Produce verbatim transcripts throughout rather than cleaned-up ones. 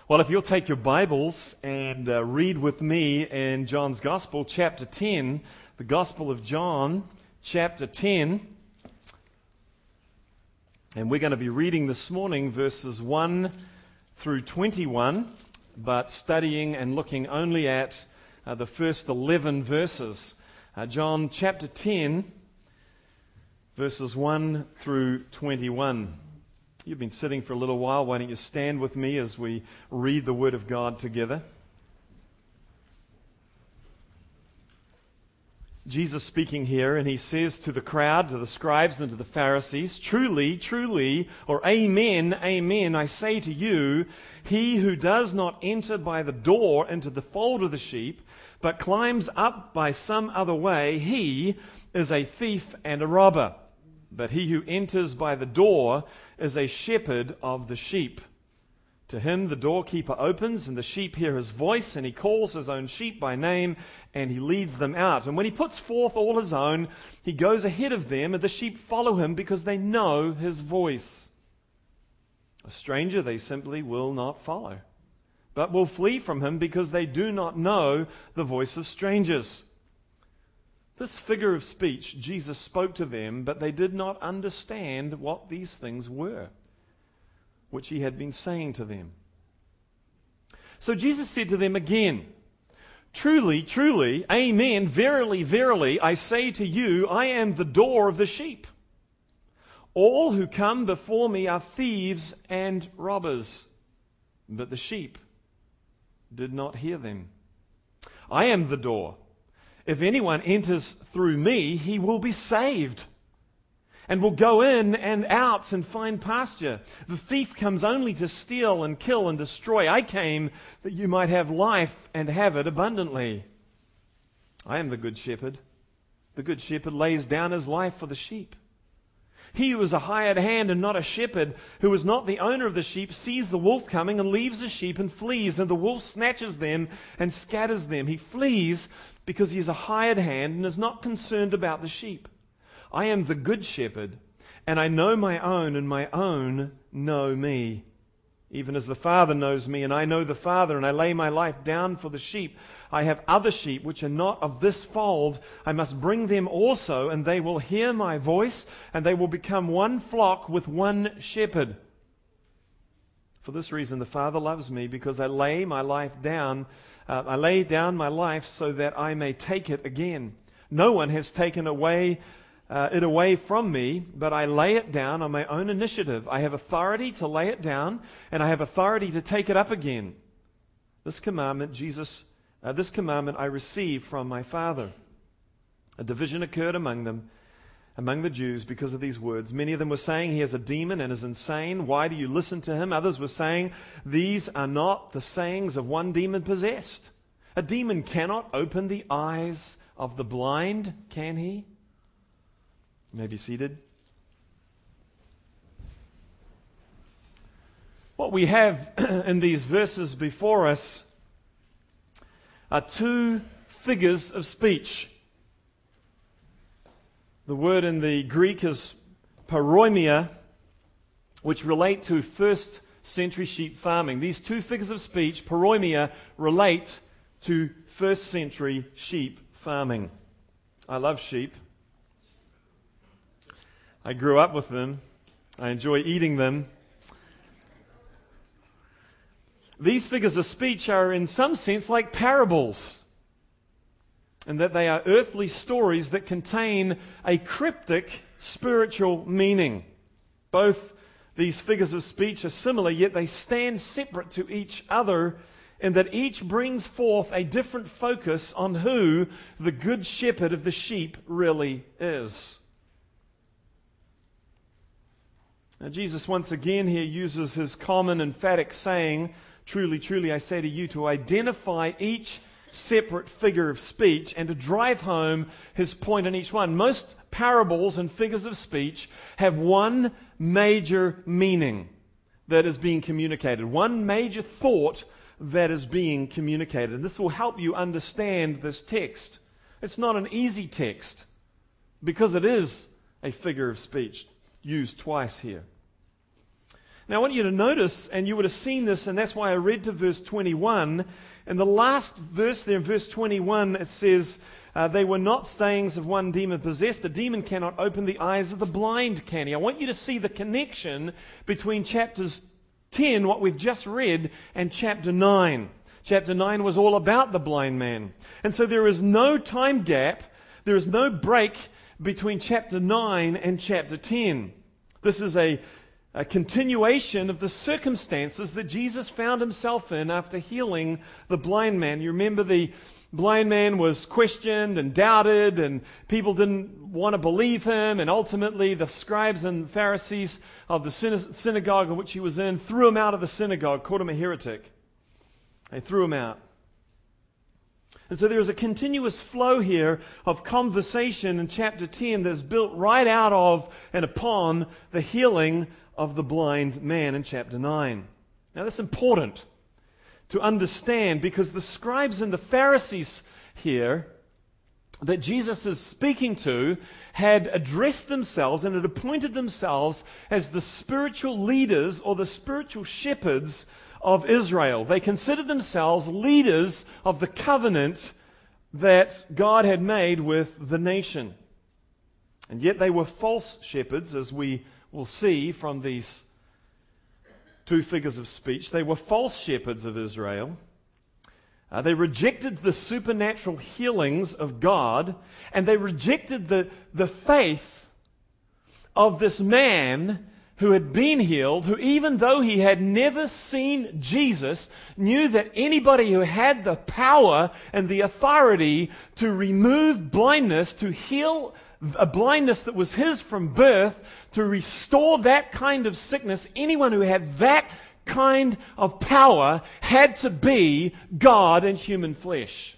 Well, if you'll take your Bibles and uh, read with me in John's Gospel, chapter ten, the Gospel of John, chapter ten. And we're going to be reading this morning verses one through twenty-one, but studying and looking only at uh, the first eleven verses. Uh, John chapter ten, verses one through twenty-one. You've been sitting for a little while. Why don't you stand with me as we read the Word of God together? Jesus speaking here, and he says to the crowd, to the scribes and to the Pharisees, "Truly, truly, or amen, amen, I say to you, he who does not enter by the door into the fold of the sheep, but climbs up by some other way, he is a thief and a robber. But he who enters by the door is a shepherd of the sheep. To him the doorkeeper opens, and the sheep hear his voice, and he calls his own sheep by name, and he leads them out. And when he puts forth all his own, he goes ahead of them, and the sheep follow him because they know his voice. A stranger they simply will not follow, but will flee from him because they do not know the voice of strangers." This figure of speech Jesus spoke to them, but they did not understand what these things were, which he had been saying to them. So Jesus said to them again, "Truly, truly, amen, verily, verily, I say to you, I am the door of the sheep. All who come before me are thieves and robbers, but the sheep did not hear them. I am the door. If anyone enters through me, he will be saved, and will go in and out and find pasture. The thief comes only to steal and kill and destroy. I came that you might have life and have it abundantly. I am the good shepherd. The good shepherd lays down his life for the sheep. He who is a hired hand and not a shepherd, who is not the owner of the sheep, sees the wolf coming and leaves the sheep and flees, and the wolf snatches them and scatters them. He flees because he is a hired hand and is not concerned about the sheep. I am the good shepherd, and I know my own, and my own know me. Even as the Father knows me, and I know the Father, and I lay my life down for the sheep. I have other sheep which are not of this fold. I must bring them also, and they will hear my voice, and they will become one flock with one shepherd. For this reason the Father loves me, because I lay my life down Uh, I lay down my life so that I may take it again. No one has taken away uh, it away from me, but I lay it down on my own initiative. I have authority to lay it down, and I have authority to take it up again. This commandment, Jesus, uh, this commandment I received from my Father." A division occurred among them, among the Jews, because of these words. Many of them were saying, "He has a demon and is insane. Why do you listen to him?" Others were saying, "These are not the sayings of one demon-possessed. A demon cannot open the eyes of the blind, can he?" You may be seated. What we have in these verses before us are two figures of speech. The word in the Greek is paroimia, which relate to first century sheep farming. These two figures of speech, paroimia, relate to first century sheep farming. I love sheep. I grew up with them. I enjoy eating them. These figures of speech are in some sense like parables, and that they are earthly stories that contain a cryptic spiritual meaning. Both these figures of speech are similar, yet they stand separate to each other, in that each brings forth a different focus on who the good shepherd of the sheep really is. Now, Jesus once again here uses his common emphatic saying, "Truly, truly, I say to you," to identify each separate figure of speech and to drive home his point on each one. Most parables and figures of speech have one major meaning that is being communicated, one major thought that is being communicated. And this will help you understand this text. It's not an easy text because it is a figure of speech used twice here. Now I want you to notice, and you would have seen this, and that's why I read to verse twenty-one. In the last verse there, in verse twenty-one, it says, uh, they were not sayings of one demon-possessed. The demon cannot open the eyes of the blind, can he? I want you to see the connection between chapters ten, what we've just read, and chapter nine. Chapter nine was all about the blind man. And so there is no time gap, there is no break between chapter nine and chapter ten. This is a, a continuation of the circumstances that Jesus found himself in after healing the blind man. You remember the blind man was questioned and doubted, and people didn't want to believe him, and ultimately the scribes and Pharisees of the synagogue in which he was in threw him out of the synagogue, called him a heretic. They threw him out. And so there is a continuous flow here of conversation in chapter ten that is built right out of and upon the healing of the blind man in chapter nine. Now that's important to understand, because the scribes and the Pharisees here that Jesus is speaking to had addressed themselves and had appointed themselves as the spiritual leaders or the spiritual shepherds of Israel. They considered themselves leaders of the covenant that God had made with the nation. And yet they were false shepherds, as we will see from these two figures of speech. They were false shepherds of Israel. Uh, they rejected the supernatural healings of God, and they rejected the, the faith of this man who had been healed, who even though he had never seen Jesus, knew that anybody who had the power and the authority to remove blindness, to heal a blindness that was his from birth, to restore that kind of sickness, anyone who had that kind of power had to be God in human flesh.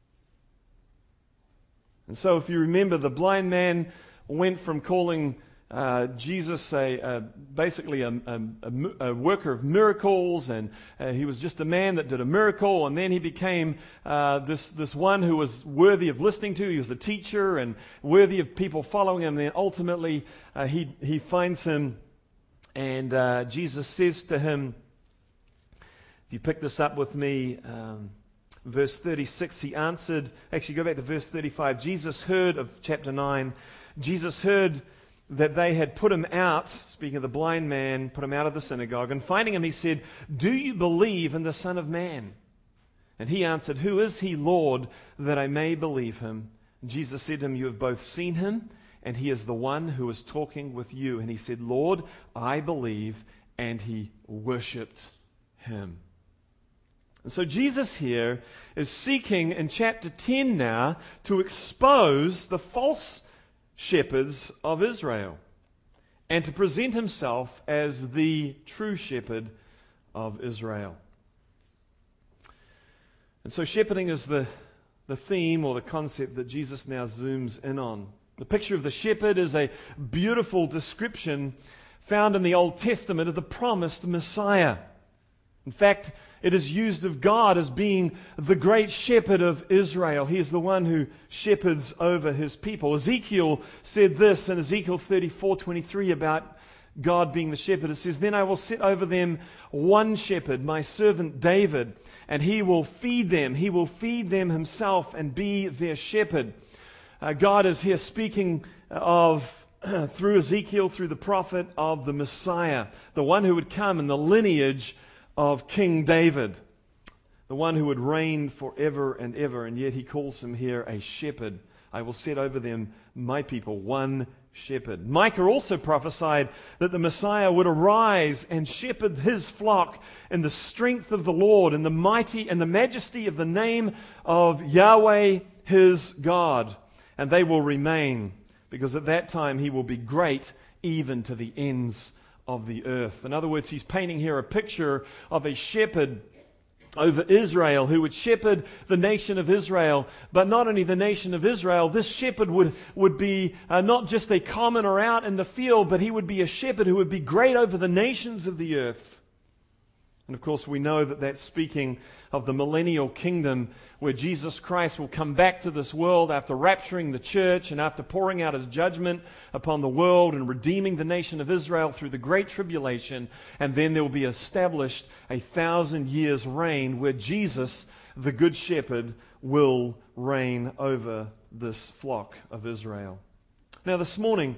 And so if you remember, the blind man went from calling Uh, Jesus, a, a, basically a, a, a worker of miracles, and uh, he was just a man that did a miracle, and then he became uh, this, this one who was worthy of listening to. He was a teacher and worthy of people following him. And then ultimately uh, he, he finds him, and uh, Jesus says to him, if you pick this up with me, um, verse thirty-six, he answered, actually go back to verse thirty-five. Jesus heard of chapter nine, Jesus heard that they had put him out, speaking of the blind man, put him out of the synagogue, and finding him he said, do you believe in the Son of Man? And he answered, who is he, Lord, that I may believe him? And Jesus said to him, you have both seen him, and he is the one who is talking with you. And he said, Lord, I believe, and he worshipped him. And so Jesus here is seeking in chapter ten now to expose the false shepherds of Israel and to present himself as the true shepherd of Israel. And so shepherding is the, the theme or the concept that Jesus now zooms in on. The picture of the shepherd is a beautiful description found in the Old Testament of the promised Messiah. In fact, it is used of God as being the great shepherd of Israel. He is the one who shepherds over his people. Ezekiel said this in Ezekiel thirty-four twenty-three about God being the shepherd. It says, then I will set over them one shepherd, my servant David, and he will feed them. He will feed them himself and be their shepherd. Uh, God is here speaking of, through Ezekiel, through the prophet, of the Messiah, the one who would come in the lineage of King David, the one who would reign forever and ever, and yet he calls him here a shepherd. I will set over them my people, one shepherd. Micah also prophesied that the Messiah would arise and shepherd his flock in the strength of the Lord, in the mighty and the majesty of the name of Yahweh his God. And they will remain, because at that time he will be great even to the ends of the earth. In other words, he's painting here a picture of a shepherd over Israel who would shepherd the nation of Israel. But not only the nation of Israel, this shepherd would, would be uh, not just a commoner out in the field, but he would be a shepherd who would be great over the nations of the earth. And of course, we know that that's speaking of the millennial kingdom where Jesus Christ will come back to this world after rapturing the church and after pouring out his judgment upon the world and redeeming the nation of Israel through the great tribulation. And then there will be established a thousand years reign where Jesus, the Good Shepherd, will reign over this flock of Israel. Now, this morning,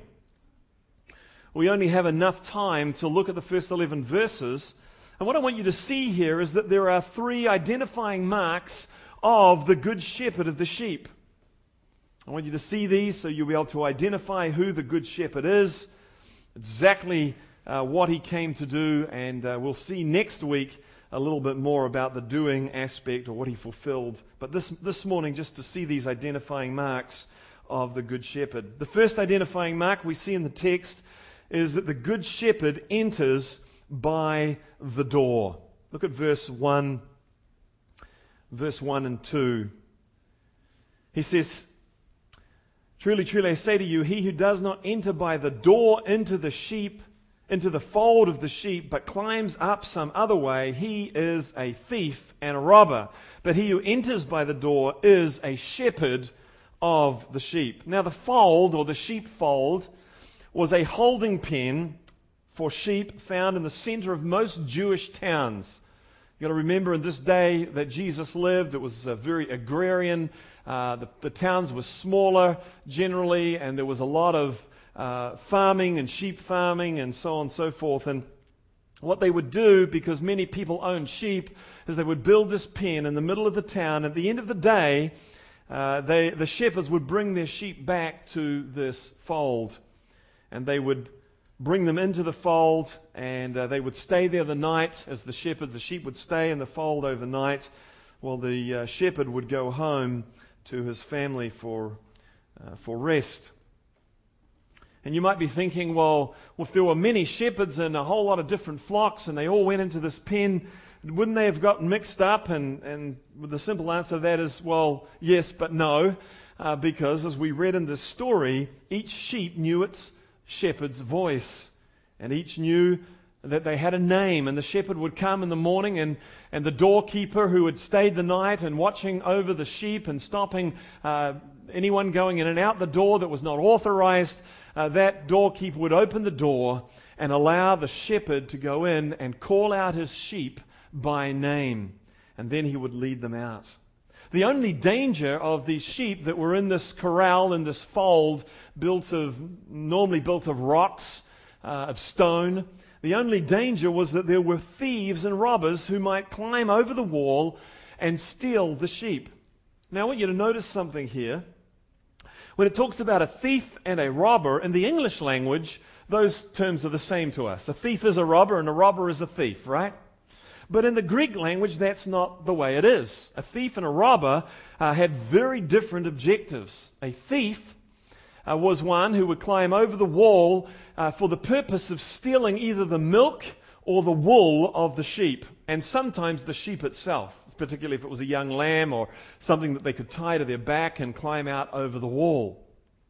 we only have enough time to look at the first eleven verses. And what I want you to see here is that there are three identifying marks of the Good Shepherd of the sheep. I want you to see these so you'll be able to identify who the Good Shepherd is, exactly uh, what he came to do, and uh, we'll see next week a little bit more about the doing aspect or what he fulfilled. But this, this morning, just to see these identifying marks of the Good Shepherd. The first identifying mark we see in the text is that the Good Shepherd enters by the door. Look at verse one, verse one and two. He says, "Truly, truly, I say to you, he who does not enter by the door into the sheep, into the fold of the sheep, but climbs up some other way, he is a thief and a robber. But he who enters by the door is a shepherd of the sheep." Now, the fold, or the sheepfold, was a holding pen for sheep found in the center of most Jewish towns. You've got to remember in this day that Jesus lived, it was a very agrarian. Uh, the, the towns were smaller generally, and there was a lot of uh, farming and sheep farming and so on and so forth. And what they would do, because many people owned sheep, is they would build this pen in the middle of the town. At the end of the day, uh, they, the shepherds would bring their sheep back to this fold, and they would bring them into the fold, and uh, they would stay there the night as the shepherds. The sheep would stay in the fold overnight, while the uh, shepherd would go home to his family for uh, for rest. And you might be thinking, well, if there were many shepherds and a whole lot of different flocks, and they all went into this pen, wouldn't they have gotten mixed up? And, and the simple answer to that is, well, yes, but no, uh, because as we read in this story, each sheep knew its shepherd's voice, and each knew that they had a name, and the shepherd would come in the morning, and, and the doorkeeper who had stayed the night and watching over the sheep and stopping uh, anyone going in and out the door that was not authorized, uh, that doorkeeper would open the door and allow the shepherd to go in and call out his sheep by name, and then he would lead them out. The only danger of these sheep that were in this corral, in this fold, built of normally built of rocks, uh, of stone, the only danger was that there were thieves and robbers who might climb over the wall and steal the sheep. Now I want you to notice something here. When it talks about a thief and a robber, in the English language, those terms are the same to us. A thief is a robber and a robber is a thief, right? But in the Greek language, that's not the way it is. A thief and a robber uh, had very different objectives. A thief uh, was one who would climb over the wall uh, for the purpose of stealing either the milk or the wool of the sheep, and sometimes the sheep itself, particularly if it was a young lamb or something that they could tie to their back and climb out over the wall.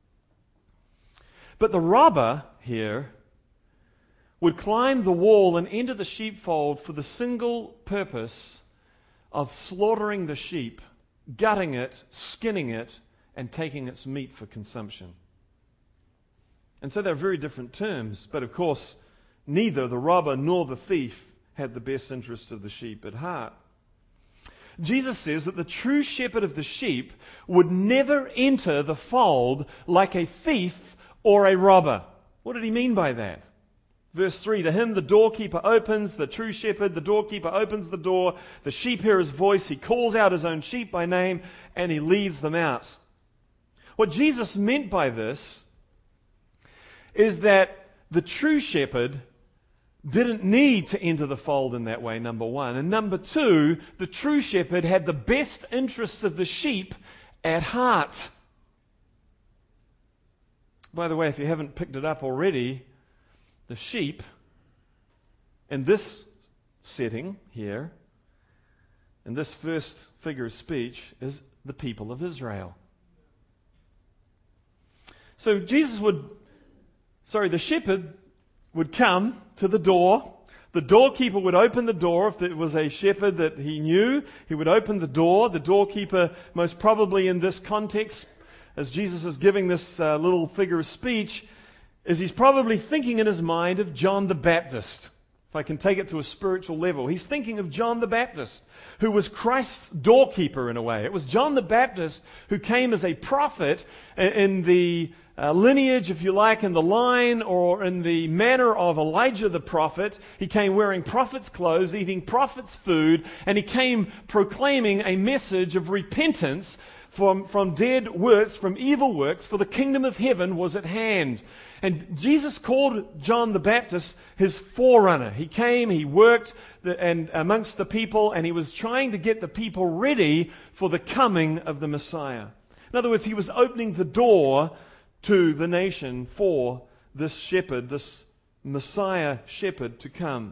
But the robber here would climb the wall and enter the sheepfold for the single purpose of slaughtering the sheep, gutting it, skinning it, and taking its meat for consumption. And so they're very different terms, but of course, neither the robber nor the thief had the best interests of the sheep at heart. Jesus says that the true shepherd of the sheep would never enter the fold like a thief or a robber. What did he mean by that? Verse three, to him the doorkeeper opens, the true shepherd, the doorkeeper opens the door, the sheep hear his voice, he calls out his own sheep by name, and he leads them out. What Jesus meant by this is that the true shepherd didn't need to enter the fold in that way, number one. And number two, the true shepherd had the best interests of the sheep at heart. By the way, if you haven't picked it up already, the sheep in this setting here, in this first figure of speech, is the people of Israel. So Jesus would, sorry, the shepherd would come to the door. The doorkeeper would open the door if it was a shepherd that he knew. He would open the door. The doorkeeper, most probably in this context, as Jesus is giving this uh, little figure of speech, is he's probably thinking in his mind of John the Baptist. If I can take it to a spiritual level, he's thinking of John the Baptist, who was Christ's doorkeeper in a way. It was John the Baptist who came as a prophet in the uh, lineage, if you like, in the line or in the manner of Elijah the prophet. He came wearing prophet's clothes, eating prophet's food, and he came proclaiming a message of repentance From, from dead works, from evil works, for the kingdom of heaven was at hand. And Jesus called John the Baptist his forerunner. He came, he worked the, and amongst the people, and he was trying to get the people ready for the coming of the Messiah. In other words, he was opening the door to the nation for this shepherd, this Messiah shepherd to come.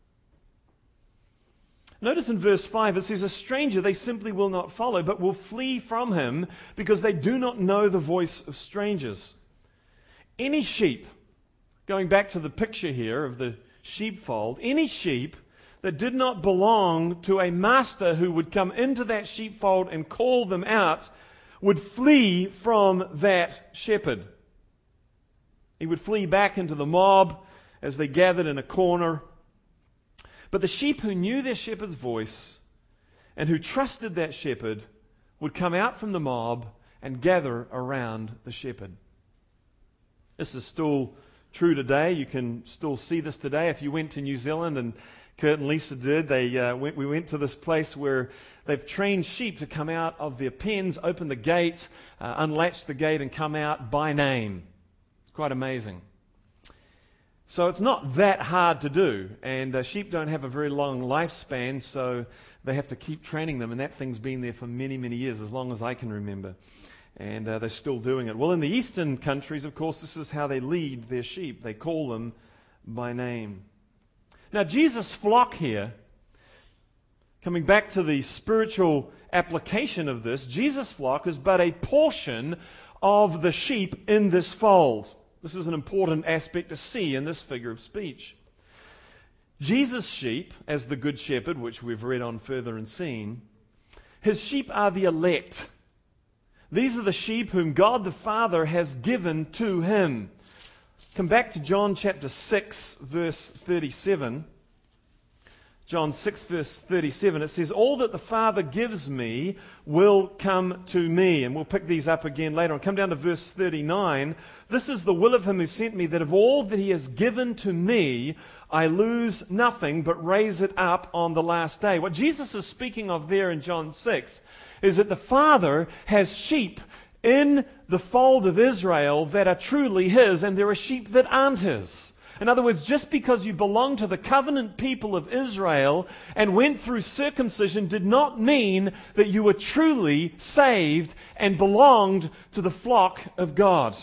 Notice in verse five, it says, a stranger they simply will not follow, but will flee from him because they do not know the voice of strangers. Any sheep, going back to the picture here of the sheepfold, any sheep that did not belong to a master who would come into that sheepfold and call them out would flee from that shepherd. He would flee back into the mob as they gathered in a corner. But the sheep who knew their shepherd's voice and who trusted that shepherd would come out from the mob and gather around the shepherd. This is still true today. You can still see this today. If you went to New Zealand, and Kurt and Lisa did, they uh, went, we went to this place where they've trained sheep to come out of their pens, open the gate, uh, unlatch the gate and come out by name. It's quite amazing. So it's not that hard to do, and uh, sheep don't have a very long lifespan, so they have to keep training them, and that thing's been there for many, many years, as long as I can remember, and uh, they're still doing it. Well, in the eastern countries, of course, this is how they lead their sheep. They call them by name. Now, Jesus' flock here, coming back to the spiritual application of this, Jesus' flock is but a portion of the sheep in this fold. This is an important aspect to see in this figure of speech. Jesus' sheep, as the good shepherd, which we've read on further and seen, his sheep are the elect. These are the sheep whom God the Father has given to him. Come back to John chapter six, verse thirty-seven. John six, verse thirty-seven, it says, all that the Father gives me will come to me. And we'll pick these up again later on. Come down to verse thirty-nine. This is the will of him who sent me, that of all that he has given to me, I lose nothing, but raise it up on the last day. What Jesus is speaking of there in John six is that the Father has sheep in the fold of Israel that are truly his, and there are sheep that aren't his. In other words, just because you belong to the covenant people of Israel and went through circumcision did not mean that you were truly saved and belonged to the flock of God.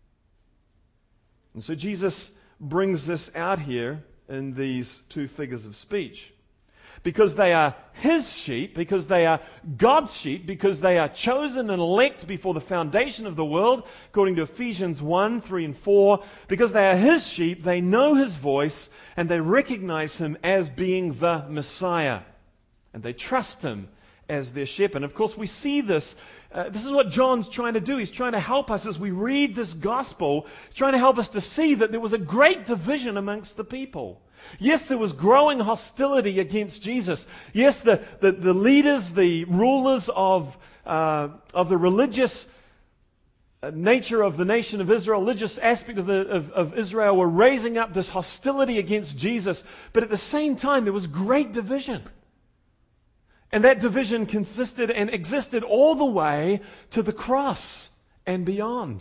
And so Jesus brings this out here in these two figures of speech. Because they are his sheep, because they are God's sheep, because they are chosen and elect before the foundation of the world, according to Ephesians one, three and four, because they are his sheep, they know his voice, and they recognize him as being the Messiah. And they trust him as their shepherd. And of course, we see this. Uh, this is what John's trying to do. He's trying to help us as we read this gospel. He's trying to help us to see that there was a great division amongst the people. Yes, there was growing hostility against Jesus. Yes, the, the, the leaders, the rulers of, uh, of the religious nature of the nation of Israel, religious aspect of, the, of, of Israel were raising up this hostility against Jesus. But at the same time, there was great division. And that division consisted and existed all the way to the cross and beyond.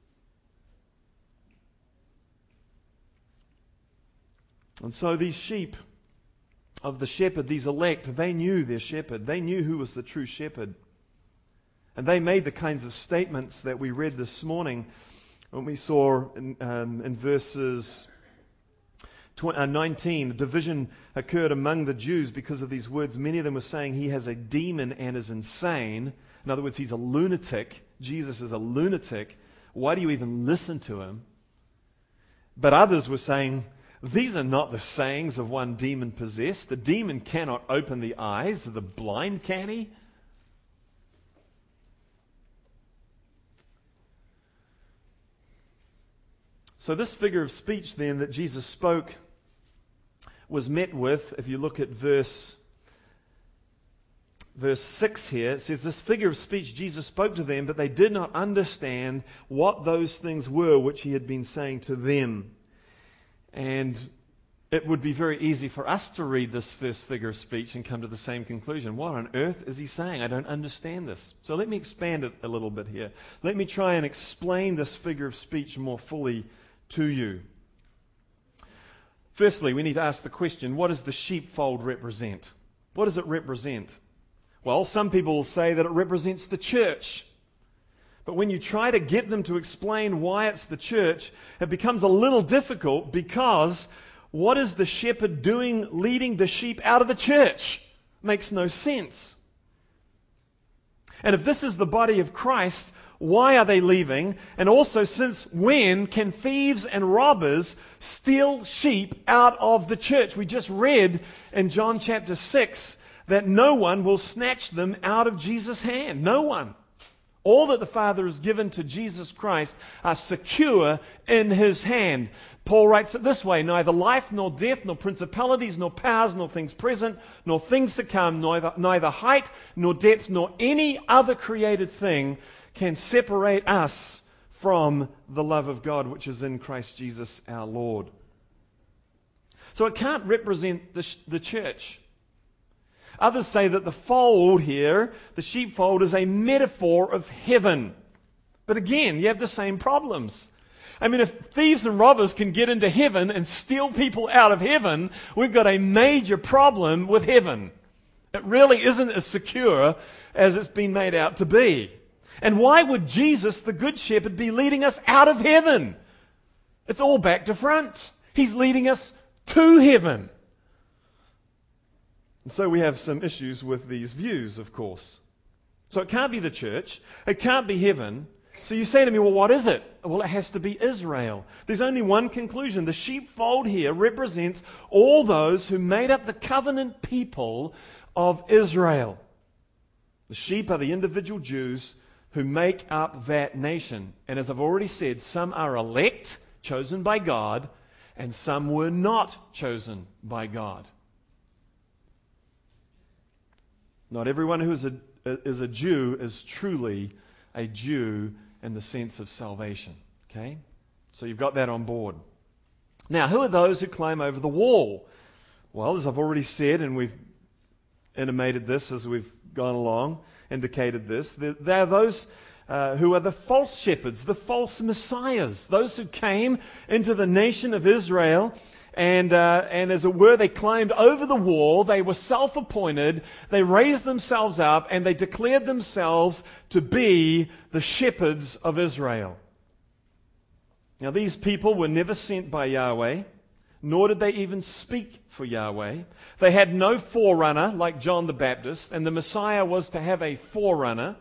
And so these sheep of the shepherd, these elect, they knew their shepherd. They knew who was the true shepherd. And they made the kinds of statements that we read this morning when we saw in, um, in verses nineteen, a division occurred among the Jews because of these words. Many of them were saying he has a demon and is insane. In other words, he's a lunatic. Jesus is a lunatic. Why do you even listen to him? But others were saying, These are not the sayings of one demon-possessed. The demon cannot open the eyes of the blind, can he? So this figure of speech then that Jesus spoke was met with, if you look at verse, verse six here, it says, this figure of speech Jesus spoke to them, but they did not understand what those things were which he had been saying to them. And it would be very easy for us to read this first figure of speech and come to the same conclusion. What on earth is he saying? I don't understand this. So let me expand it a little bit here. Let me try and explain this figure of speech more fully to you. Firstly, we need to ask the question, what does the sheepfold represent? What does it represent? Well, some people will say that it represents the church. But when you try to get them to explain why it's the church, it becomes a little difficult, because what is the shepherd doing leading the sheep out of the church? Makes no sense. And if this is the body of Christ, why are they leaving? And also, since when can thieves and robbers steal sheep out of the church? We just read in John chapter six that no one will snatch them out of Jesus' hand. No one. All that the Father has given to Jesus Christ are secure in his hand. Paul writes it this way, neither life nor death, nor principalities, nor powers, nor things present, nor things to come, neither, neither height nor depth, nor any other created thing can separate us from the love of God which is in Christ Jesus our Lord. So it can't represent the, sh- the church. Others say that the fold here, the sheepfold, is a metaphor of heaven. But again, you have the same problems. I mean, if thieves and robbers can get into heaven and steal people out of heaven, we've got a major problem with heaven. It really isn't as secure as it's been made out to be. And why would Jesus, the Good Shepherd, be leading us out of heaven? It's all back to front. He's leading us to heaven. And so we have some issues with these views, of course. So it can't be the church. It can't be heaven. So you say to me, well, what is it? Well, it has to be Israel. There's only one conclusion. The sheepfold here represents all those who made up the covenant people of Israel. The sheep are the individual Jews who make up that nation. And as I've already said, some are elect, chosen by God, and some were not chosen by God. Not everyone who is a, is a Jew is truly a Jew in the sense of salvation. Okay? So you've got that on board. Now, who are those who climb over the wall? Well, as I've already said, and we've intimated this as we've gone along, indicated this, they are those uh, who are the false shepherds, the false messiahs, those who came into the nation of Israel, and uh, and as it were, they climbed over the wall. They were self-appointed. They raised themselves up, and they declared themselves to be the shepherds of Israel. Now, these people were never sent by Yahweh, nor did they even speak for Yahweh. They had no forerunner like John the Baptist, and the Messiah was to have a forerunner.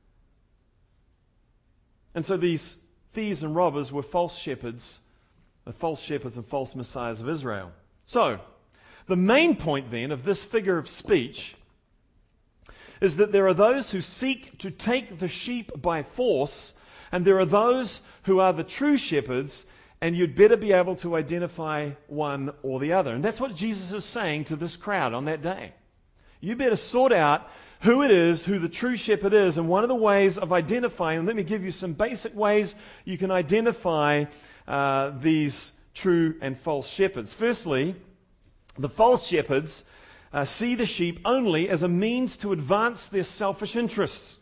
And so these thieves and robbers were false shepherds, the false shepherds and false messiahs of Israel. So, the main point then of this figure of speech is that there are those who seek to take the sheep by force, and there are those who are the true shepherds, and you'd better be able to identify one or the other. And that's what Jesus is saying to this crowd on that day. You better sort out who it is, who the true shepherd is. And one of the ways of identifying, and let me give you some basic ways you can identify uh, these true and false shepherds. Firstly, the false shepherds uh, see the sheep only as a means to advance their selfish interests.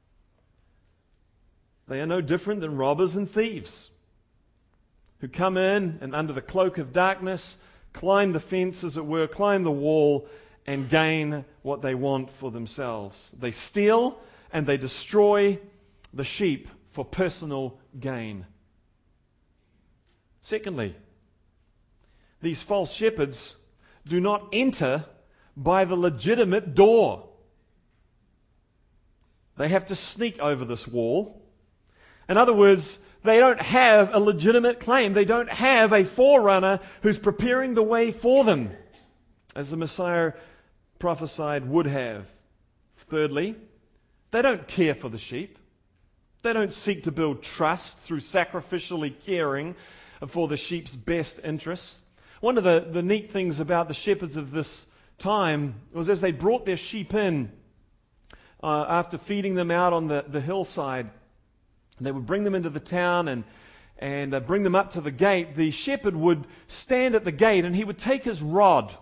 They are no different than robbers and thieves who come in and under the cloak of darkness, climb the fence, as it were, climb the wall, and gain what they want for themselves. They steal and they destroy the sheep for personal gain. Secondly, these false shepherds do not enter by the legitimate door. They have to sneak over this wall. In other words, they don't have a legitimate claim. They don't have a forerunner who's preparing the way for them, as the Messiah prophesied would have. Thirdly, they don't care for the sheep. They don't seek to build trust through sacrificially caring for the sheep's best interests. One of the, the neat things about the shepherds of this time was as they brought their sheep in uh, after feeding them out on the, the hillside, they would bring them into the town and, and uh, bring them up to the gate. The shepherd would stand at the gate and he would take his rod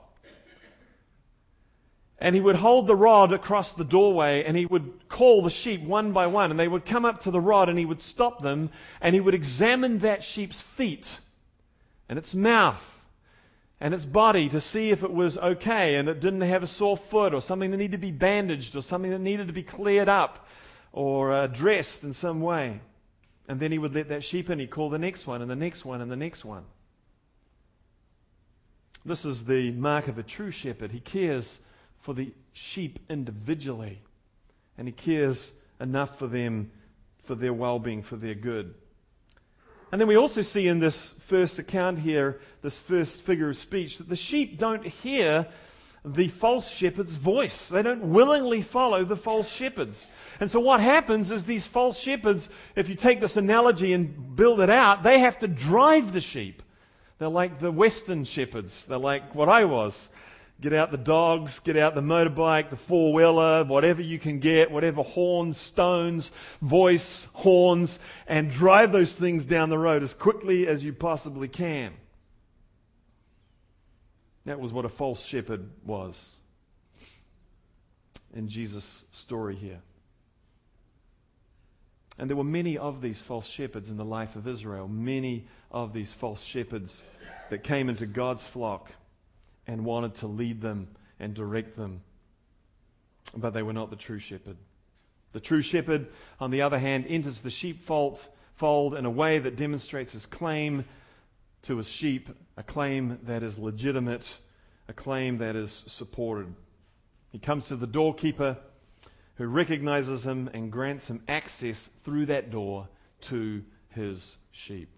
and he would hold the rod across the doorway and he would call the sheep one by one, and they would come up to the rod and he would stop them and he would examine that sheep's feet and its mouth and its body to see if it was okay and it didn't have a sore foot or something that needed to be bandaged or something that needed to be cleared up or uh, dressed in some way. And then he would let that sheep in. He'd call the next one and the next one and the next one. This is the mark of a true shepherd. He cares for the sheep individually, and he cares enough for them, for their well-being, for their good. And then we also see in this first account here, this first figure of speech, that the sheep don't hear the false shepherd's voice. They don't willingly follow the false shepherds. And so what happens is these false shepherds, if you take this analogy and build it out, they have to drive the sheep. They're like the Western shepherds. They're like what I was. Get out the dogs, get out the motorbike, the four-wheeler, whatever you can get, whatever horns, stones, voice, horns, and drive those things down the road as quickly as you possibly can. That was what a false shepherd was in Jesus' story here. And there were many of these false shepherds in the life of Israel, many of these false shepherds that came into God's flock and wanted to lead them and direct them. But they were not the true shepherd. The true shepherd, on the other hand, enters the sheepfold fold in a way that demonstrates his claim to his sheep, a claim that is legitimate, a claim that is supported. He comes to the doorkeeper who recognizes him and grants him access through that door to his sheep.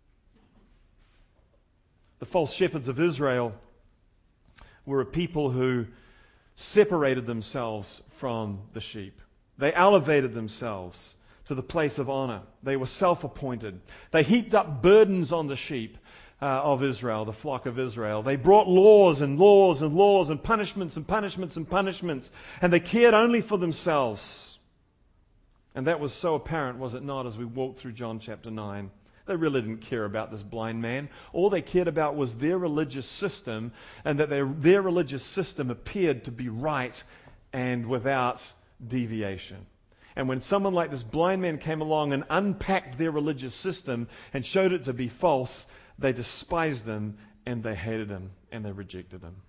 The false shepherds of Israel were a people who separated themselves from the sheep. They elevated themselves to the place of honor. They were self-appointed. They heaped up burdens on the sheep uh, of Israel, the flock of Israel. They brought laws and laws and laws and punishments and punishments and punishments, and they cared only for themselves. And that was so apparent, was it not, as we walked through John chapter nine? They really didn't care about this blind man. All they cared about was their religious system, and that their, their religious system appeared to be right and without deviation. And when someone like this blind man came along and unpacked their religious system and showed it to be false, they despised him and they hated him and they rejected him.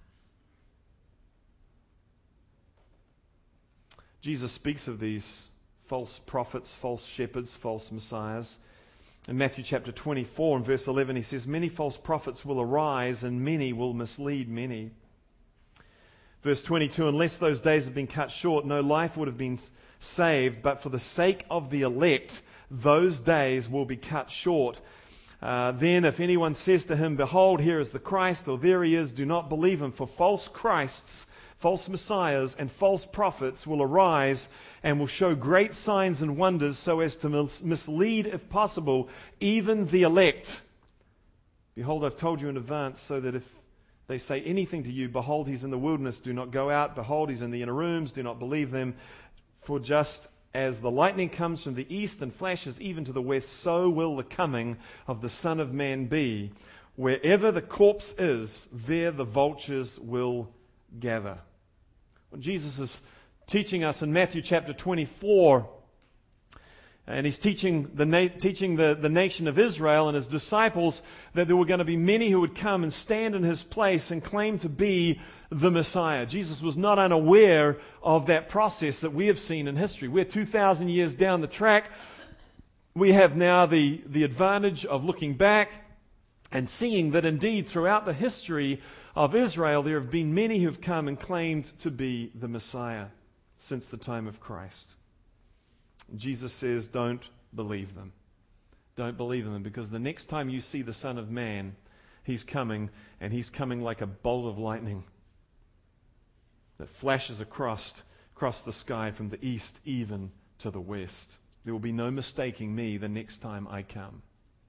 Jesus speaks of these false prophets, false shepherds, false messiahs. In Matthew chapter twenty-four and verse eleven, he says, "Many false prophets will arise, and many will mislead many." Verse twenty-two, "Unless those days had been cut short, no life would have been saved, but for the sake of the elect, those days will be cut short. Uh, then if anyone says to him, 'Behold, here is the Christ,' or 'There he is,' do not believe him, for false Christs, false messiahs, and false prophets will arise and will show great signs and wonders so as to mis- mislead, if possible, even the elect. Behold, I've told you in advance, so that if they say anything to you, 'Behold, he's in the wilderness,' do not go out. 'Behold, he's in the inner rooms,' do not believe them. For just as the lightning comes from the east and flashes even to the west, so will the coming of the Son of Man be. Wherever the corpse is, there the vultures will gather." What Jesus is teaching us in Matthew chapter twenty-four, and he's teaching the na- teaching the, the nation of Israel and his disciples that there were going to be many who would come and stand in his place and claim to be the Messiah. Jesus was not unaware of that process that we have seen in history. We're two thousand years down the track. We have now the, the advantage of looking back and seeing that indeed throughout the history of Israel there have been many who have come and claimed to be the Messiah since the time of Christ. Jesus says, don't believe them. Don't believe in them, because the next time you see the Son of Man, he's coming, and he's coming like a bolt of lightning that flashes across, across the sky from the east even to the west. There will be no mistaking me the next time I come.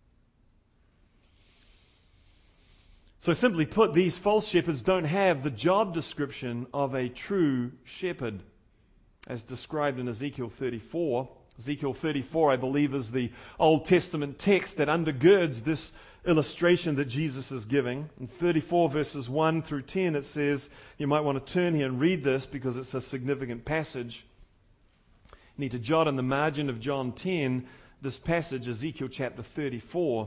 So simply put, these false shepherds don't have the job description of a true shepherd, as described in Ezekiel thirty-four. Ezekiel thirty-four, I believe, is the Old Testament text that undergirds this illustration that Jesus is giving. In thirty-four verses one through ten, it says, you might want to turn here and read this because it's a significant passage. You need to jot in the margin of John ten this passage, Ezekiel chapter thirty-four.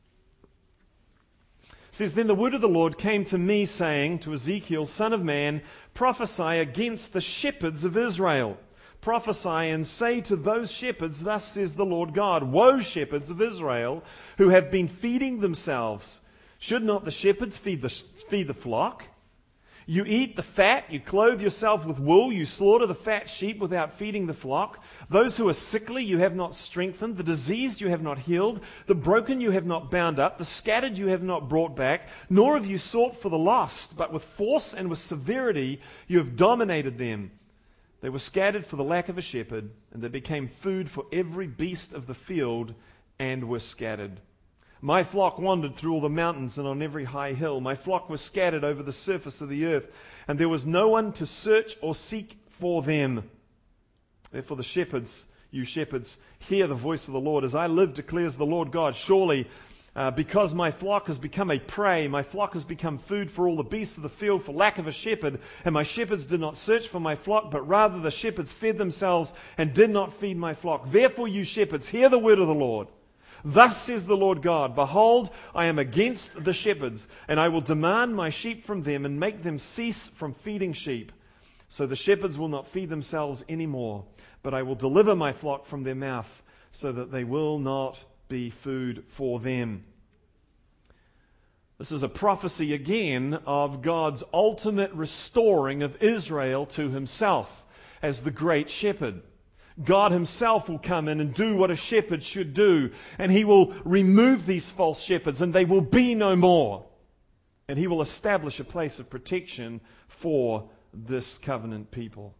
It says, Then the word of the Lord came to me, saying to Ezekiel, Son of man, prophesy against the shepherds of Israel. Prophesy and say to those shepherds, Thus says the Lord God, Woe, shepherds of Israel, who have been feeding themselves. Should not the shepherds feed the, feed the flock? You eat the fat, you clothe yourself with wool, you slaughter the fat sheep without feeding the flock. Those who are sickly you have not strengthened, the diseased you have not healed, the broken you have not bound up, the scattered you have not brought back, nor have you sought for the lost, but with force and with severity you have dominated them. They were scattered for the lack of a shepherd, and they became food for every beast of the field, and were scattered. My flock wandered through all the mountains and on every high hill. My flock was scattered over the surface of the earth, and there was no one to search or seek for them. Therefore the shepherds, you shepherds, hear the voice of the Lord. As I live, declares the Lord God, surely uh, because my flock has become a prey, my flock has become food for all the beasts of the field for lack of a shepherd, and my shepherds did not search for my flock, but rather the shepherds fed themselves and did not feed my flock. Therefore you shepherds, hear the word of the Lord. Thus says the Lord God, Behold, I am against the shepherds, and I will demand my sheep from them and make them cease from feeding sheep. So the shepherds will not feed themselves any more, but I will deliver my flock from their mouth, so that they will not be food for them. This is a prophecy again of God's ultimate restoring of Israel to himself as the great shepherd. God himself will come in and do what a shepherd should do, and he will remove these false shepherds, and they will be no more. And he will establish a place of protection for this covenant people.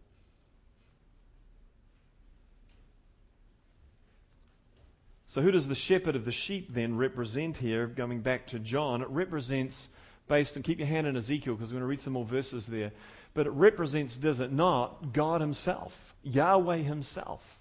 So who does the shepherd of the sheep then represent here? Going back to John, it represents, based on, keep your hand in Ezekiel because we're going to read some more verses there, but it represents, does it not, God himself, Yahweh himself.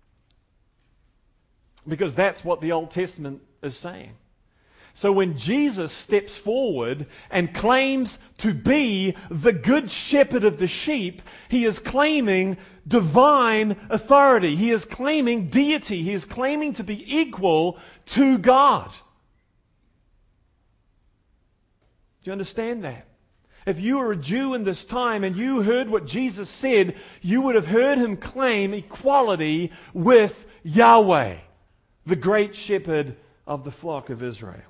Because that's what the Old Testament is saying. So when Jesus steps forward and claims to be the good shepherd of the sheep, he is claiming divine authority. He is claiming deity. He is claiming to be equal to God. Do you understand that? If you were a Jew in this time and you heard what Jesus said, you would have heard him claim equality with Yahweh, the great shepherd of the flock of Israel.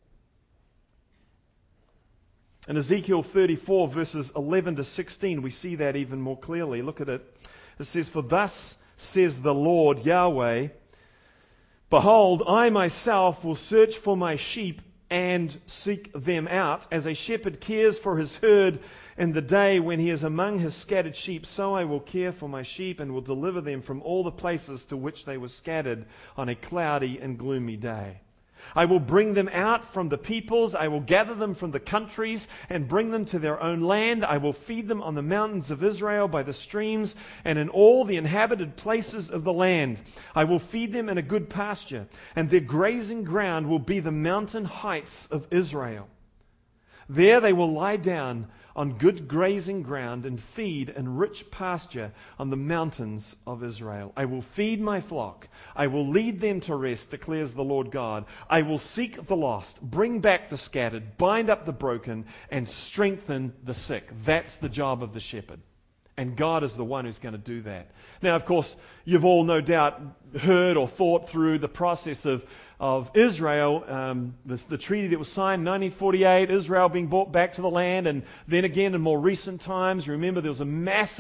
In Ezekiel thirty-four, verses eleven to sixteen, we see that even more clearly. Look at it. It says, For thus says the Lord Yahweh, Behold, I myself will search for my sheep and seek them out. As a shepherd cares for his herd in the day when he is among his scattered sheep, so I will care for my sheep and will deliver them from all the places to which they were scattered on a cloudy and gloomy day. I will bring them out from the peoples, I will gather them from the countries and bring them to their own land. I will feed them on the mountains of Israel by the streams and in all the inhabited places of the land. I will feed them in a good pasture, and their grazing ground will be the mountain heights of Israel. There they will lie down on good grazing ground and feed in rich pasture on the mountains of Israel. I will feed my flock. I will lead them to rest, declares the Lord God. I will seek the lost, bring back the scattered, bind up the broken, and strengthen the sick. That's the job of the shepherd. And God is the one who's going to do that. Now, of course, you've all no doubt heard or thought through the process of, of Israel, um, this, the treaty that was signed in nineteen forty-eight, Israel being brought back to the land, and then again in more recent times, remember there was a massive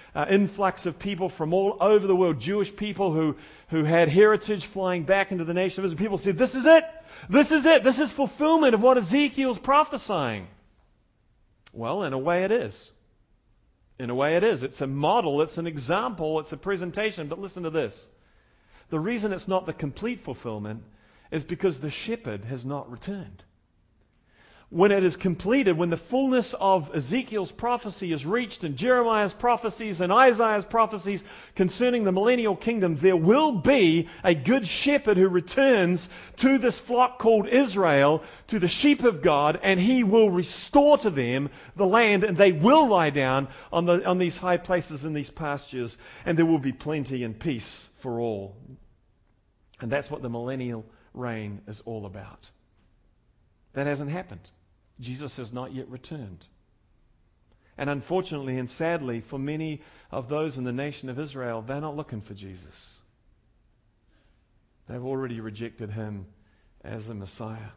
uh, influx of people from all over the world, Jewish people who, who had heritage flying back into the nation of Israel. People said, this is it. This is it. This is fulfillment of what Ezekiel's prophesying. Well, in a way it is. In a way it is. It's a model, it's an example, it's a presentation. But listen to this. The reason it's not the complete fulfillment is because the shepherd has not returned. When it is completed, when the fullness of Ezekiel's prophecy is reached, and Jeremiah's prophecies and Isaiah's prophecies concerning the millennial kingdom, there will be a good shepherd who returns to this flock called Israel, to the sheep of God, and he will restore to them the land, and they will lie down on, the, on these high places in these pastures, and there will be plenty and peace for all. And that's what the millennial reign is all about. That hasn't happened. Jesus has not yet returned. And unfortunately and sadly, for many of those in the nation of Israel, they're not looking for Jesus. They've already rejected him as a Messiah.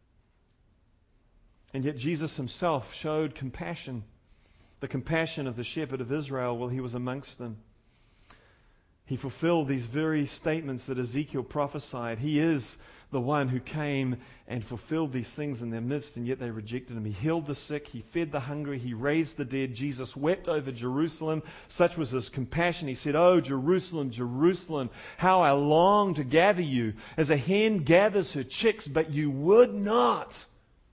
And yet Jesus himself showed compassion, the compassion of the shepherd of Israel while he was amongst them. He fulfilled these very statements that Ezekiel prophesied. He is the one who came and fulfilled these things in their midst, and yet they rejected him. He healed the sick, he fed the hungry, he raised the dead. Jesus wept over Jerusalem. Such was his compassion. He said, "Oh, Jerusalem, Jerusalem, how I long to gather you, as a hen gathers her chicks, but you would not."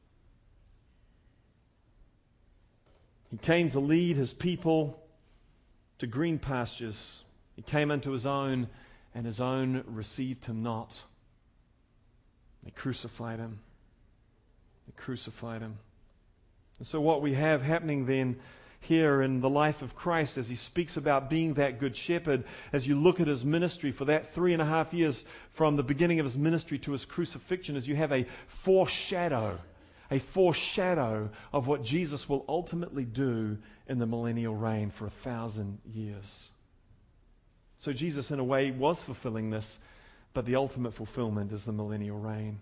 He came to lead his people to green pastures. He came unto his own, and his own received him not. They crucified him. They crucified him. And so what we have happening then here in the life of Christ, as he speaks about being that good shepherd, as you look at his ministry for that three and a half years from the beginning of his ministry to his crucifixion, is you have a foreshadow, a foreshadow of what Jesus will ultimately do in the millennial reign for a thousand years. So Jesus, in a way, was fulfilling this, but the ultimate fulfillment is the millennial reign.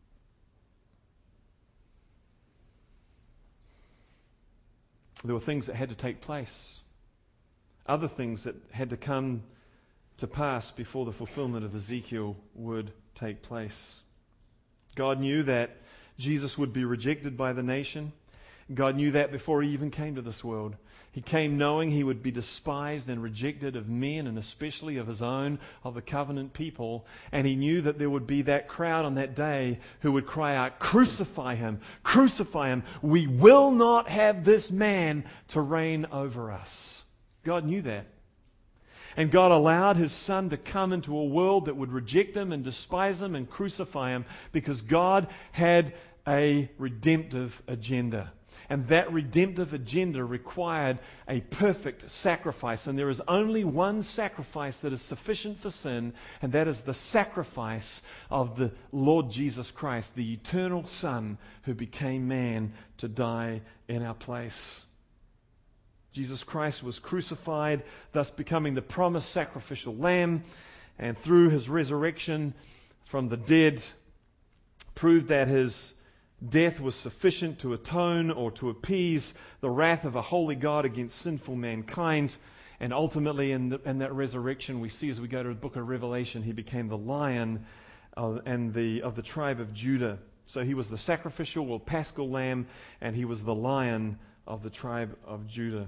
There were things that had to take place, other things that had to come to pass before the fulfillment of Ezekiel would take place. God knew that Jesus would be rejected by the nation. God knew that before he even came to this world. He came knowing he would be despised and rejected of men, and especially of his own, of the covenant people. And he knew that there would be that crowd on that day who would cry out, "Crucify him, crucify him. We will not have this man to reign over us." God knew that. And God allowed his Son to come into a world that would reject him and despise him and crucify him, because God had a redemptive agenda. And that redemptive agenda required a perfect sacrifice. And there is only one sacrifice that is sufficient for sin, and that is the sacrifice of the Lord Jesus Christ, the eternal Son who became man to die in our place. Jesus Christ was crucified, thus becoming the promised sacrificial lamb, and through his resurrection from the dead, proved that his death was sufficient to atone or to appease the wrath of a holy God against sinful mankind. And ultimately in, the, in that resurrection, we see as we go to the book of Revelation, he became the Lion of, and the, of the tribe of Judah. So he was the sacrificial or paschal lamb, and he was the Lion of the tribe of Judah.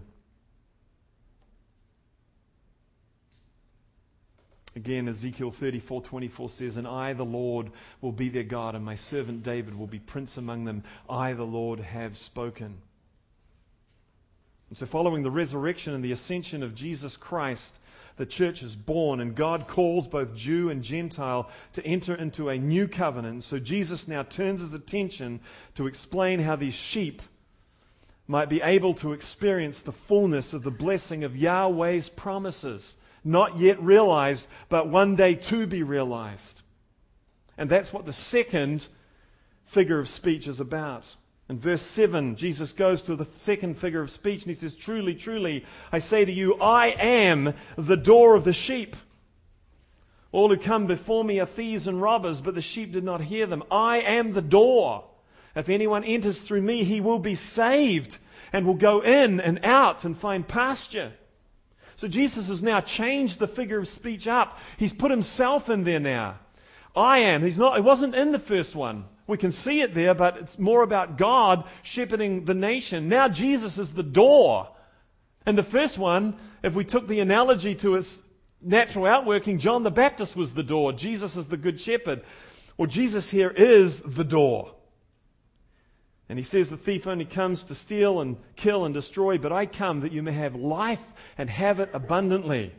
Again, Ezekiel thirty-four twenty-four says, "And I, the Lord, will be their God, and my servant David will be prince among them. I, the Lord, have spoken." And so following the resurrection and the ascension of Jesus Christ, the church is born, and God calls both Jew and Gentile to enter into a new covenant. So Jesus now turns his attention to explain how these sheep might be able to experience the fullness of the blessing of Yahweh's promises, not yet realized, but one day to be realized. And that's what the second figure of speech is about. In verse seven, Jesus goes to the second figure of speech, and he says, "Truly, truly, I say to you, I am the door of the sheep. All who come before me are thieves and robbers, but the sheep did not hear them. I am the door. If anyone enters through me, he will be saved, and will go in and out and find pasture." So Jesus has now changed the figure of speech up. He's put himself in there now. I am. He's not, it wasn't in the first one. We can see it there, but it's more about God shepherding the nation. Now Jesus is the door. And the first one, if we took the analogy to its natural outworking, John the Baptist was the door. Jesus is the good shepherd. Well, Jesus here is the door. And he says the thief only comes to steal and kill and destroy, but I come that you may have life and have it abundantly.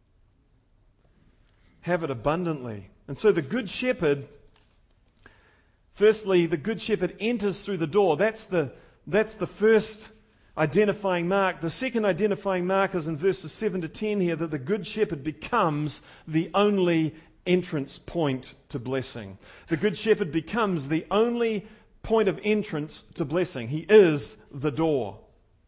Have it abundantly. And so the good shepherd, firstly, the good shepherd enters through the door. That's the, that's the first identifying mark. The second identifying mark is in verses seven to ten here, that the good shepherd becomes the only entrance point to blessing. The good shepherd becomes the only point of entrance to blessing. He is the door.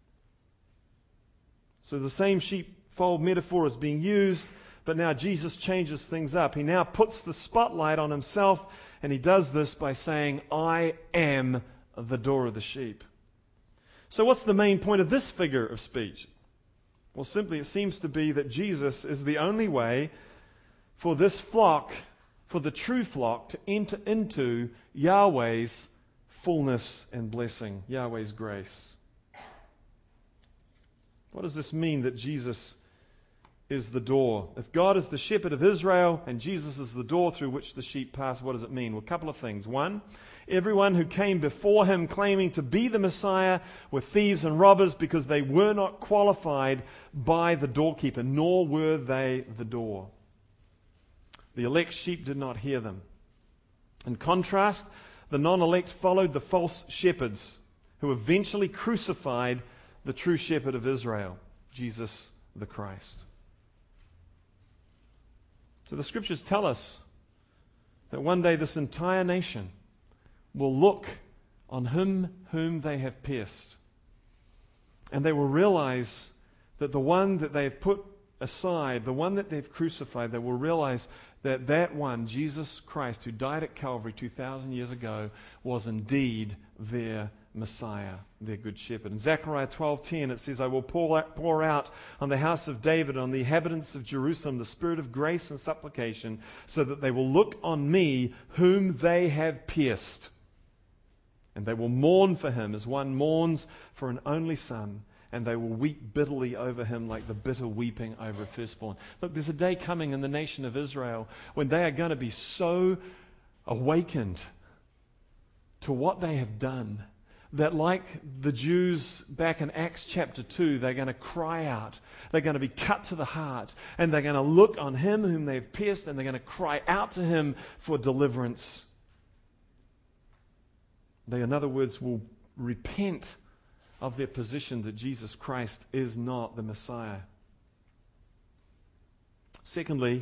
So the same sheepfold metaphor is being used, but now Jesus changes things up. He now puts the spotlight on himself, and he does this by saying, I am the door of the sheep. So what's the main point of this figure of speech? Well, simply it seems to be that Jesus is the only way for this flock, for the true flock, to enter into Yahweh's fullness and blessing, Yahweh's grace. What does this mean that Jesus is the door? If God is the shepherd of Israel and Jesus is the door through which the sheep pass, what does it mean? Well, a couple of things. One, everyone who came before him claiming to be the Messiah were thieves and robbers because they were not qualified by the doorkeeper, nor were they the door. The elect sheep did not hear them. In contrast, the non-elect followed the false shepherds who eventually crucified the true shepherd of Israel, Jesus the Christ. So the scriptures tell us that one day this entire nation will look on him whom they have pierced, and they will realize that the one that they have put aside, the one that they've crucified, they will realize that that one, Jesus Christ, who died at Calvary two thousand years ago, was indeed their Messiah, their good shepherd. In Zechariah twelve ten it says, I will pour out, pour out on the house of David, on the inhabitants of Jerusalem, the spirit of grace and supplication, so that they will look on me whom they have pierced. And they will mourn for him as one mourns for an only son, and they will weep bitterly over him like the bitter weeping over a firstborn. Look, there's a day coming in the nation of Israel when they are going to be so awakened to what they have done that, like the Jews back in Acts chapter two, they're going to cry out. They're going to be cut to the heart, and they're going to look on him whom they've pierced, and they're going to cry out to him for deliverance. They, in other words, will repent of their position that Jesus Christ is not the Messiah. Secondly,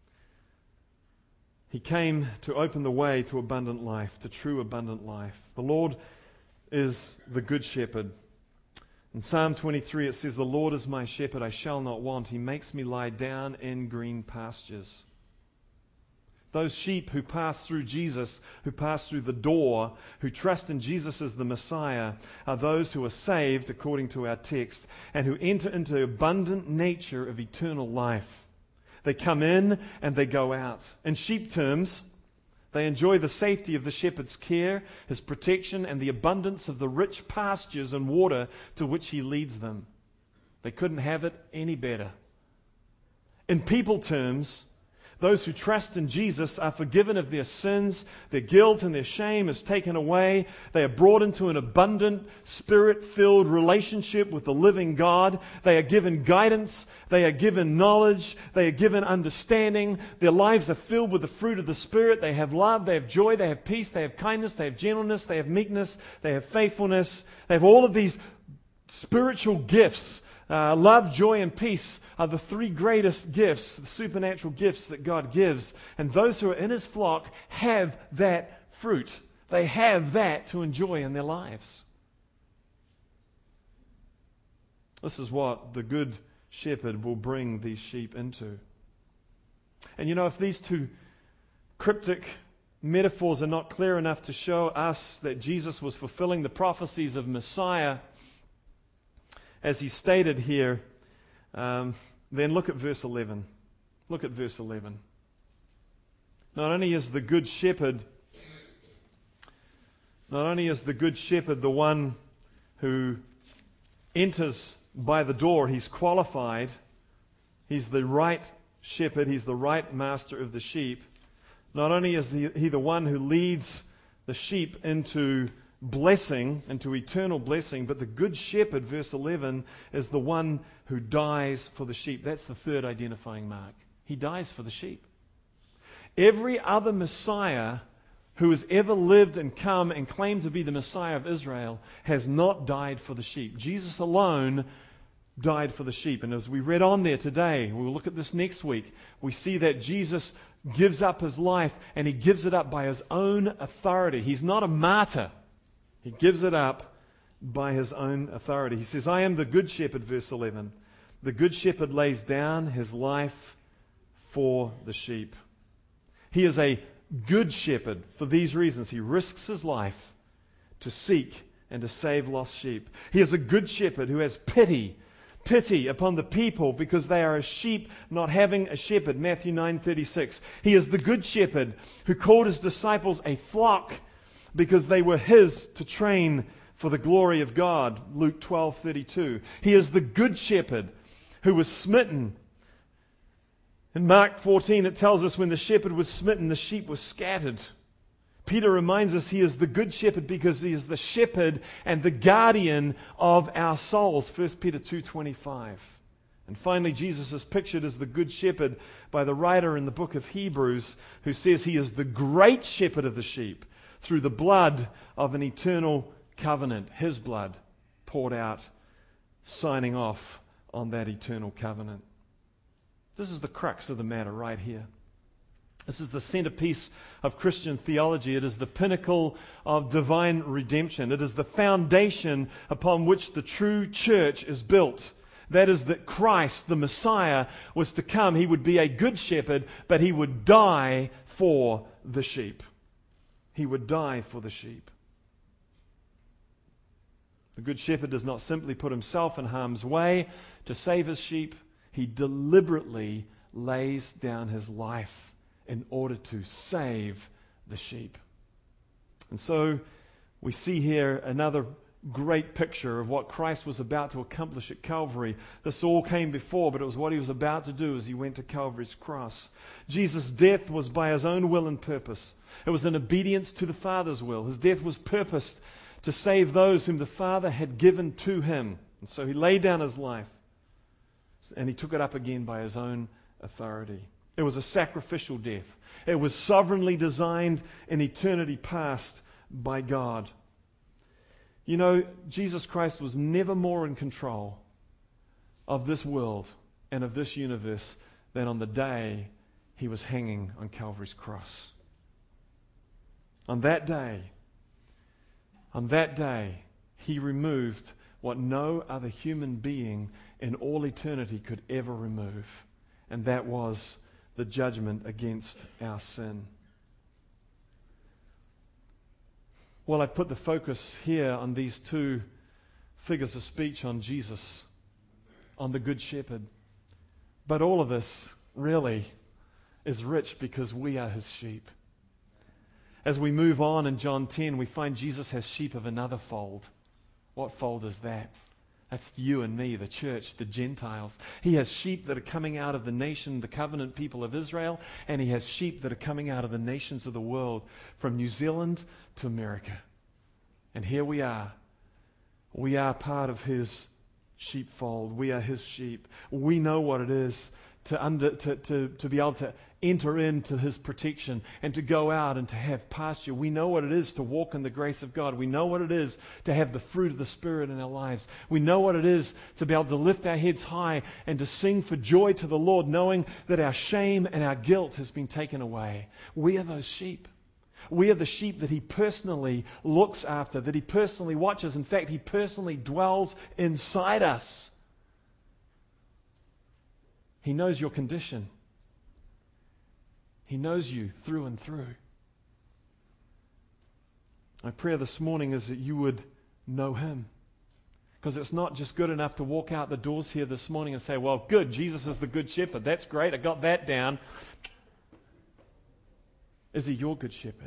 he came to open the way to abundant life, to true abundant life. The Lord is the good shepherd. In Psalm twenty-three it says, the Lord is my shepherd, I shall not want. He makes me lie down in green pastures. Those sheep who pass through Jesus, who pass through the door, who trust in Jesus as the Messiah, are those who are saved, according to our text, and who enter into the abundant nature of eternal life. They come in and they go out. In sheep terms, they enjoy the safety of the shepherd's care, his protection, and the abundance of the rich pastures and water to which he leads them. They couldn't have it any better. In people terms, those who trust in Jesus are forgiven of their sins, their guilt and their shame is taken away. They are brought into an abundant, spirit-filled relationship with the living God. They are given guidance. They are given knowledge. They are given understanding. Their lives are filled with the fruit of the Spirit. They have love. They have joy. They have peace. They have kindness. They have gentleness. They have meekness. They have faithfulness. They have all of these spiritual gifts. Uh, love, joy, and peace are the three greatest gifts, the supernatural gifts that God gives. And those who are in his flock have that fruit. They have that to enjoy in their lives. This is what the good shepherd will bring these sheep into. And you know, if these two cryptic metaphors are not clear enough to show us that Jesus was fulfilling the prophecies of Messiah, as he stated here, um, then look at verse eleven. Look at verse eleven. Not only is the good shepherd, not only is the good shepherd the one who enters by the door, he's qualified, he's the right shepherd, he's the right master of the sheep. Not only is he, he the one who leads the sheep into blessing, into eternal blessing, but the good shepherd, verse eleven, is the one who dies for the sheep. That's the third identifying mark. He dies for the sheep. Every other Messiah who has ever lived and come and claimed to be the Messiah of Israel has not died for the sheep. Jesus alone died for the sheep. And as we read on there today, we'll look at this next week, we see that Jesus gives up his life, and he gives it up by his own authority. He's not a martyr. He gives it up by his own authority. He says, I am the good shepherd, verse eleven. The good shepherd lays down his life for the sheep. He is a good shepherd for these reasons. He risks his life to seek and to save lost sheep. He is a good shepherd who has pity, pity upon the people because they are as sheep not having a shepherd. Matthew nine thirty-six. He is the good shepherd who called his disciples a flock because they were his to train for the glory of God. Luke twelve thirty-two. He is the good shepherd who was smitten. In Mark fourteen, it tells us when the shepherd was smitten, the sheep were scattered. Peter reminds us he is the good shepherd because he is the shepherd and the guardian of our souls. First Peter two twenty-five. And finally, Jesus is pictured as the good shepherd by the writer in the book of Hebrews, who says he is the great shepherd of the sheep through the blood of an eternal covenant, his blood poured out, signing off on that eternal covenant. This is the crux of the matter right here. This is the centerpiece of Christian theology. It is the pinnacle of divine redemption. It is the foundation upon which the true church is built. That is that Christ, the Messiah, was to come. He would be a good shepherd, but he would die for the sheep. He would die for the sheep. The good shepherd does not simply put himself in harm's way to save his sheep. He deliberately lays down his life in order to save the sheep. And so we see here another great picture of what Christ was about to accomplish at Calvary. This all came before, but it was what he was about to do as he went to Calvary's cross. Jesus' death was by his own will and purpose. It was in obedience to the Father's will. His death was purposed to save those whom the Father had given to him. And so he laid down his life, and he took it up again by his own authority. It was a sacrificial death. It was sovereignly designed in eternity past by God. You know, Jesus Christ was never more in control of this world and of this universe than on the day he was hanging on Calvary's cross. On that day, on that day, he removed what no other human being in all eternity could ever remove, and that was the judgment against our sin. Well, I've put the focus here on these two figures of speech, on Jesus, on the Good Shepherd. But all of this really is rich because we are his sheep. As we move on in John ten, we find Jesus has sheep of another fold. What fold is that? That's you and me, the church, the Gentiles. He has sheep that are coming out of the nation, the covenant people of Israel, and he has sheep that are coming out of the nations of the world, from New Zealand to America. And here we are. We are part of his sheepfold. We are his sheep. We know what it is to, under, to, to, to be able to enter into his protection and to go out and to have pasture. We know what it is to walk in the grace of God. We know what it is to have the fruit of the Spirit in our lives. We know what it is to be able to lift our heads high and to sing for joy to the Lord, knowing that our shame and our guilt has been taken away. We are those sheep. We are the sheep that he personally looks after, that he personally watches. In fact, he personally dwells inside us. He knows your condition. He knows you through and through. My prayer this morning is that you would know him. Because it's not just good enough to walk out the doors here this morning and say, well, good, Jesus is the good shepherd. That's great. I got that down. Is he your good shepherd?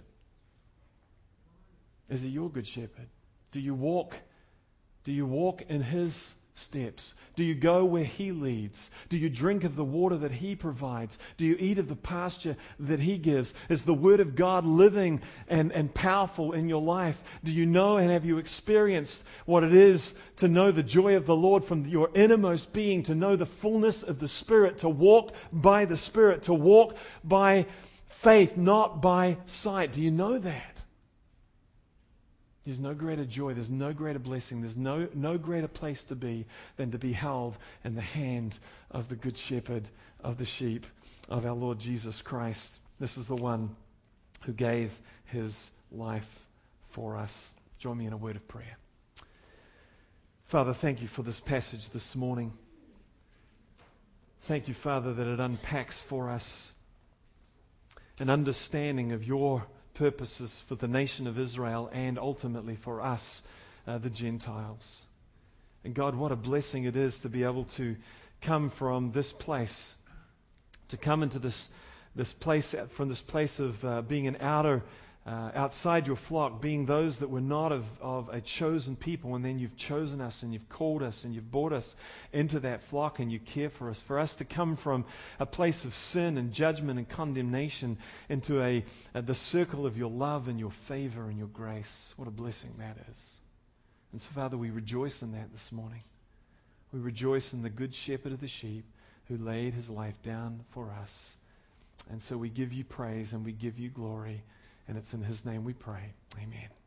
Is he your good shepherd? Do you walk, do you walk in his steps? Do you go where he leads? Do you drink of the water that he provides? Do you eat of the pasture that he gives? Is the word of God living and, and powerful in your life? Do you know and have you experienced what it is to know the joy of the Lord from your innermost being, to know the fullness of the Spirit, to walk by the Spirit, to walk by faith, not by sight? Do you know that? There's no greater joy, there's no greater blessing, there's no, no greater place to be than to be held in the hand of the good shepherd of the sheep of our Lord Jesus Christ. This is the one who gave his life for us. Join me in a word of prayer. Father, thank you for this passage this morning. Thank you, Father, that it unpacks for us an understanding of your purposes for the nation of Israel and ultimately for us, uh, the Gentiles. And God, what a blessing it is to be able to come from this place, to come into this this place, from this place of uh, being an outer, uh, outside your flock, being those that were not of, of a chosen people, and then you've chosen us and you've called us and you've brought us into that flock and you care for us. For us to come from a place of sin and judgment and condemnation into a, a the circle of your love and your favor and your grace. What a blessing that is. And so, Father, we rejoice in that this morning. We rejoice in the good shepherd of the sheep who laid his life down for us. And so we give you praise and we give you glory. And it's in his name we pray. Amen.